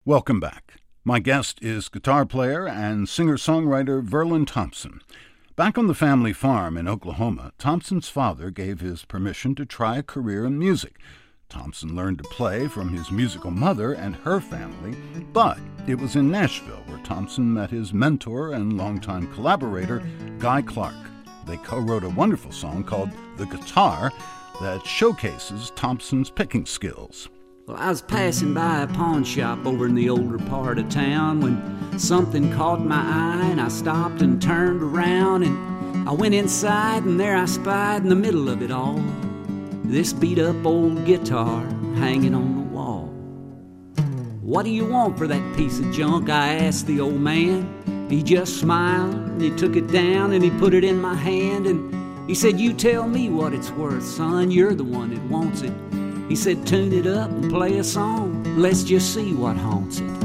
Welcome back. My guest is guitar player and singer-songwriter Verlin Thompson. Back on the family farm in Oklahoma, Thompson's father gave his permission to try a career in music. Thompson learned to play from his musical mother and her family, but it was in Nashville where Thompson met his mentor and longtime collaborator, Guy Clark. They co-wrote a wonderful song called The Guitar that showcases Thompson's picking skills. Well, I was passing by a pawn shop over in the older part of town when something caught my eye, and I stopped and turned around, and I went inside, and there I spied in the middle of it all this beat-up old guitar hanging on the wall. "What do you want for that piece of junk?" I asked the old man. He just smiled, and he took it down, and he put it in my hand, and he said, "You tell me what it's worth, son. You're the one that wants it." He said, "Tune it up and play a song. Let's just see what haunts it."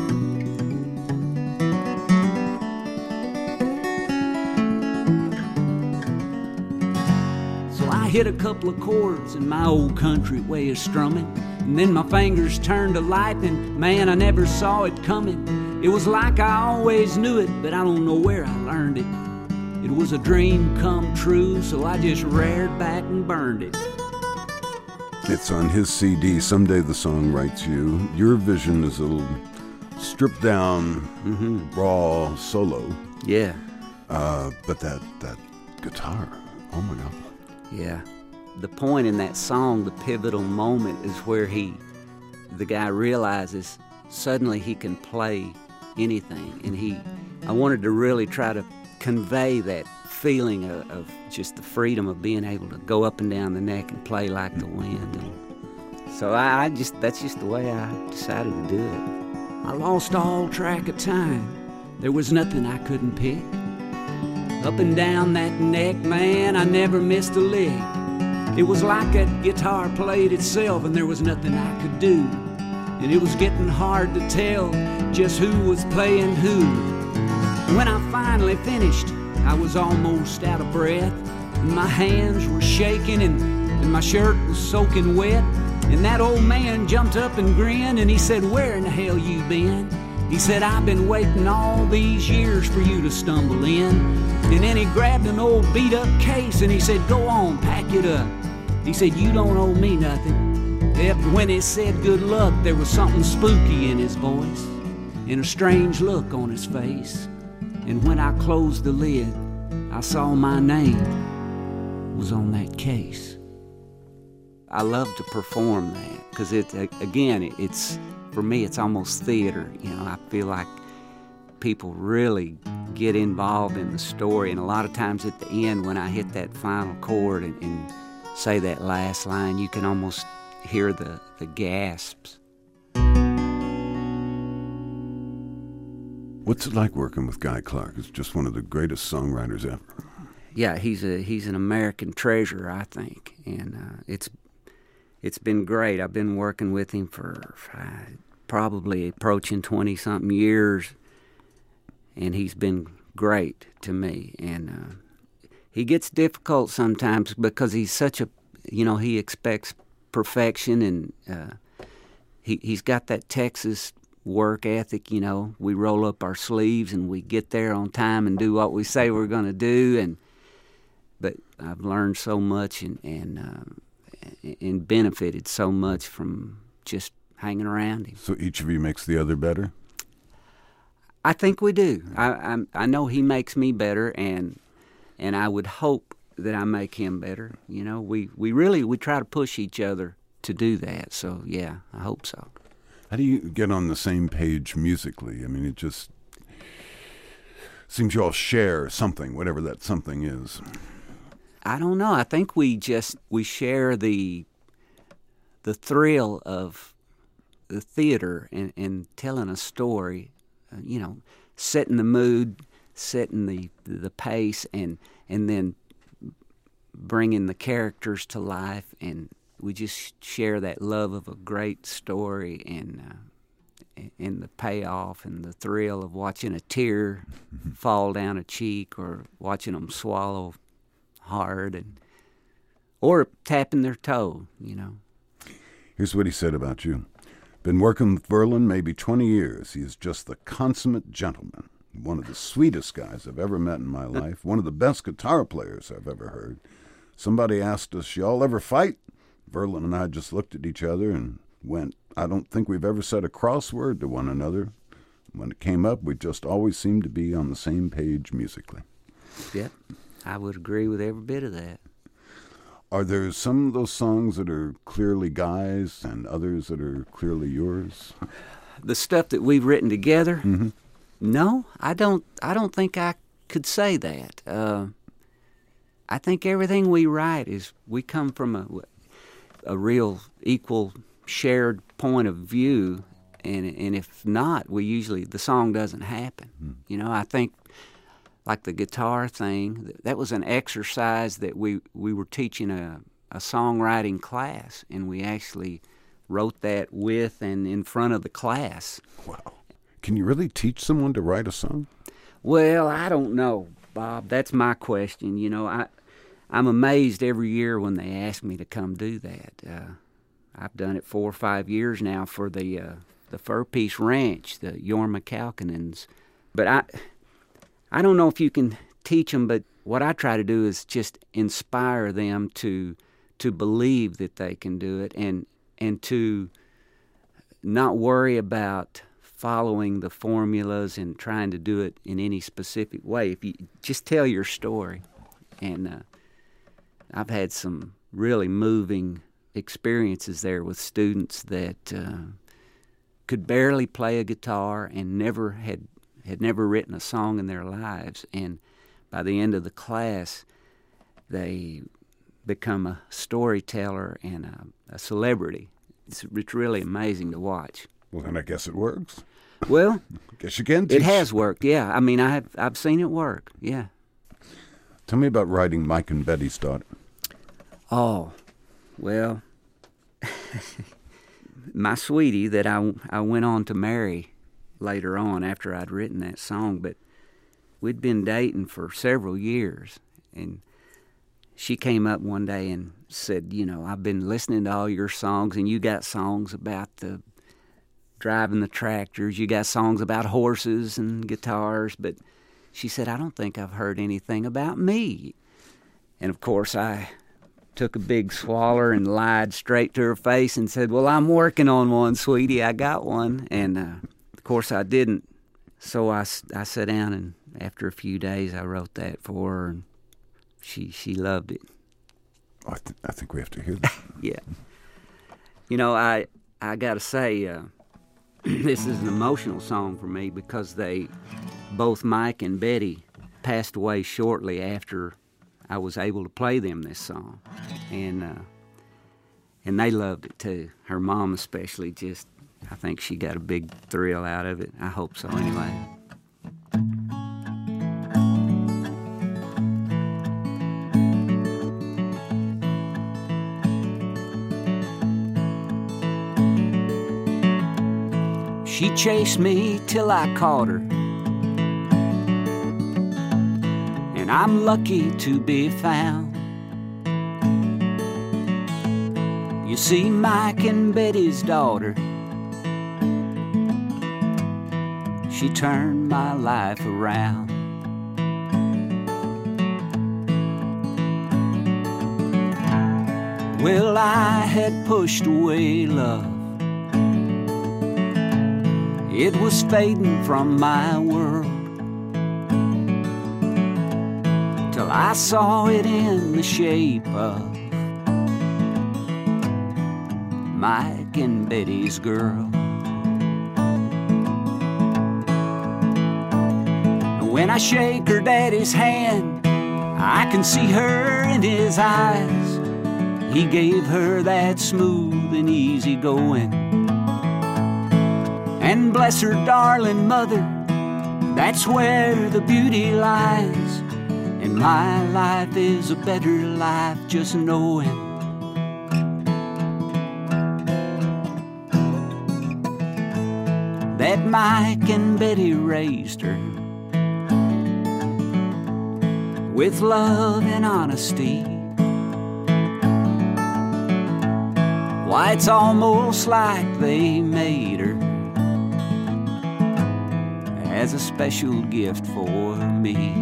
So I hit a couple of chords in my old country way of strumming, and then my fingers turned to lightning. Man, I never saw it coming. It was like I always knew it, but I don't know where I learned it. It was a dream come true, so I just reared back and burned it. It's on his CD, Someday the Song Writes You. Your vision is a little stripped down, raw solo. Yeah. But that guitar, oh my God. Yeah. The point in that song, the pivotal moment, is where the guy realizes suddenly he can play anything. And I wanted to really try to convey that feeling of just the freedom of being able to go up and down the neck and play like the wind. And so that's just the way I decided to do it. I lost all track of time. There was nothing I couldn't pick. Up and down that neck, man, I never missed a lick. It was like that guitar played itself, and there was nothing I could do. And it was getting hard to tell just who was playing who. When I finally finished, I was almost out of breath, and my hands were shaking, and my shirt was soaking wet. And that old man jumped up and grinned, and he said, "Where in the hell you been?" He said, "I've been waiting all these years for you to stumble in." And then he grabbed an old beat-up case, and he said, "Go on, pack it up." He said, "You don't owe me nothing." Yep, when he said good luck, there was something spooky in his voice and a strange look on his face. And when I closed the lid, I saw my name was on that case. I love to perform that because it's for me, it's almost theater. You know, I feel like people really get involved in the story, and a lot of times at the end, when I hit that final chord and say that last line, you can almost hear the gasps. What's it like working with Guy Clark? He's just one of the greatest songwriters ever. Yeah, he's an American treasure, I think, and it's been great. I've been working with him for probably approaching 20-something years, and he's been great to me. And he gets difficult sometimes because he's such a, he expects perfection, and he's got that Texas work ethic. We roll up our sleeves and we get there on time and do what we say we're going to do. But I've learned so much and benefited so much from just hanging around him. So each of you makes the other better? I think we do. I know he makes me better, and I would hope that I make him better. We try to push each other to do that. So yeah, I hope so. How do you get on the same page musically? I mean, it just seems you all share something, whatever that something is. I don't know. I think we share the thrill of the theater and telling a story, setting the mood, setting the pace, and then bringing the characters to life, and we just share that love of a great story and the payoff and the thrill of watching a tear fall down a cheek, or watching them swallow hard, or tapping their toe. Here's what he said about you. Been working with Verlin maybe 20 years. He is just the consummate gentleman. One of the sweetest guys I've ever met in my life. One of the best guitar players I've ever heard. Somebody asked us, y'all ever fight? Verlin and I just looked at each other and went, I don't think we've ever said a cross word to one another. When it came up, we just always seemed to be on the same page musically. Yep, I would agree with every bit of that. Are there some of those songs that are clearly Guy's and others that are clearly yours? The stuff that we've written together? Mm-hmm. No, I don't think I could say that. I think everything we write we come from a real equal shared point of view, and if not, the song doesn't happen. You know, I think like the guitar thing, that was an exercise that we were teaching a songwriting class, and we actually wrote that with and in front of the class. Wow. Can you really teach someone to write a song? Well, I don't know, Bob. That's my question. You know, I'm amazed every year when they ask me to come do that. I've done it 4 or 5 years now for the Fur Peace Ranch, the Jorma Kaukonens. But I don't know if you can teach them, but what I try to do is just inspire them to believe that they can do it and to not worry about following the formulas and trying to do it in any specific way. If you just tell your story. And I've had some really moving experiences there with students that could barely play a guitar and had never written a song in their lives. And by the end of the class, they become a storyteller and a celebrity. It's really amazing to watch. Well, then I guess it works. Well, guess you can teach. It has worked, yeah. I mean, I've seen it work, yeah. Tell me about writing Mike and Betty's Daughter. Oh, well, my sweetie that I went on to marry later on after I'd written that song, but we'd been dating for several years, and she came up one day and said, you know, I've been listening to all your songs, and you got songs about the driving the tractors, you got songs about horses and guitars, but she said, I don't think I've heard anything about me. And of course I took a big swaller and lied straight to her face and said, well, I'm working on one, sweetie, I got one. And of course I didn't. So I sat down, and after a few days I wrote that for her, and she loved it. I think we have to hear that. Yeah. You know, I got to say, this is an emotional song for me because both Mike and Betty passed away shortly after I was able to play them this song. And they loved it too. Her mom especially I think she got a big thrill out of it. I hope so anyway. She chased me till I caught her, and I'm lucky to be found. You see, Mike and Betty's daughter, she turned my life around. Well, I had pushed away love. It was fading from my world, till I saw it in the shape of Mike and Betty's girl. When I shake her daddy's hand, I can see her in his eyes. He gave her that smooth and easy going. And bless her darling mother, that's where the beauty lies. And my life is a better life just knowing that Mike and Betty raised her with love and honesty, Why, it's almost like they made her as a special gift for me.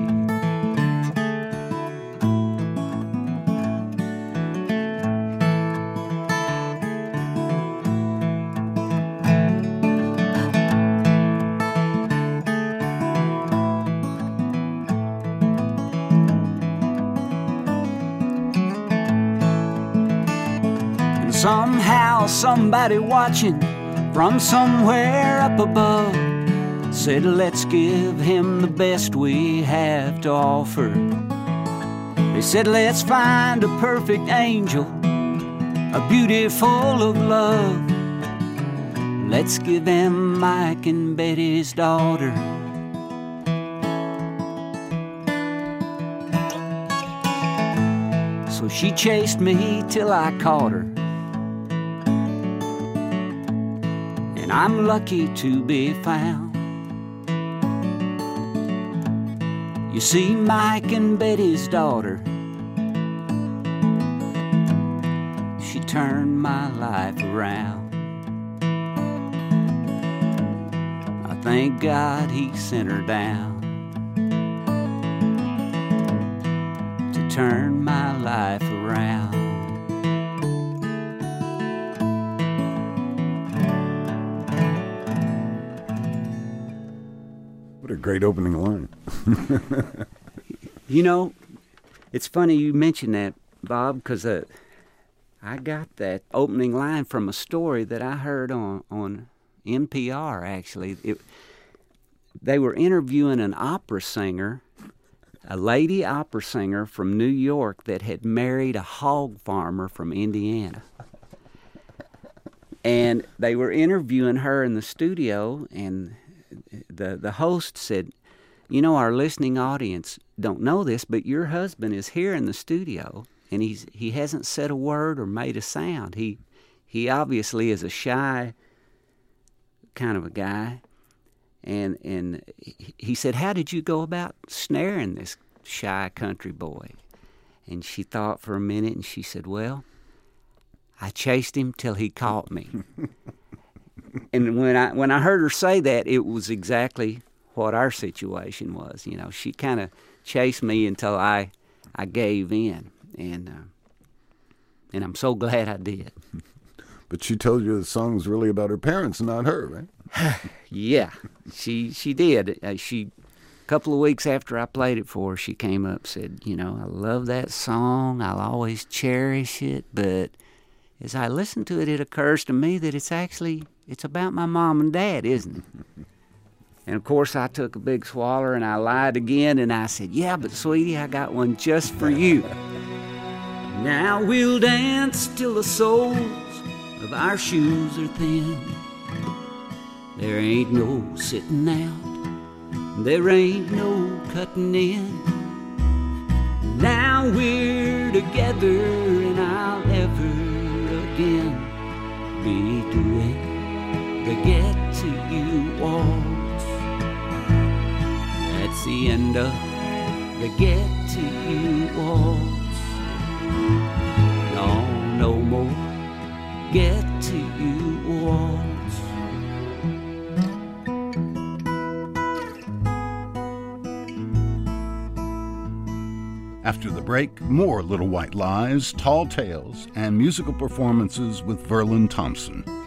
Somehow somebody watching from somewhere up above said, let's give him the best we have to offer. They said, let's find a perfect angel, a beauty full of love. Let's give him Mike and Betty's daughter. So she chased me till I caught her. I'm lucky to be found. You see, Mike and Betty's daughter, she turned my life around. I thank God he sent her down to turn my life around. What a great opening line. You know, it's funny you mentioned that, Bob, because I got that opening line from a story that I heard on NPR, actually. They were interviewing an opera singer, a lady opera singer from New York that had married a hog farmer from Indiana. And they were interviewing her in the studio, and the host said, you know, our listening audience don't know this, but your husband is here in the studio, and he hasn't said a word or made a sound. He obviously is a shy kind of a guy, and he said, how did you go about snaring this shy country boy? And she thought for a minute, and she said, well, I chased him till he caught me. And when I heard her say that, it was exactly what our situation was. You know, she kind of chased me until I gave in, and I'm so glad I did. But she told you the song was really about her parents, not her, right? Yeah, she did. A couple of weeks after I played it for her, she came up and said, you know, I love that song. I'll always cherish it, but as I listen to it, it occurs to me that it's about my mom and dad, isn't it? And of course, I took a big swallow and I lied again, and I said, yeah, but sweetie, I got one just for you. Now we'll dance till the soles of our shoes are thin. There ain't no sitting out, there ain't no cutting in. Now we're together, and I'll never again be doing the Get to You waltz. That's the end of the Get to You waltz. No more Get to You waltz. After the break, more Little White Lies, Tall Tales, and musical performances with Verlin Thompson.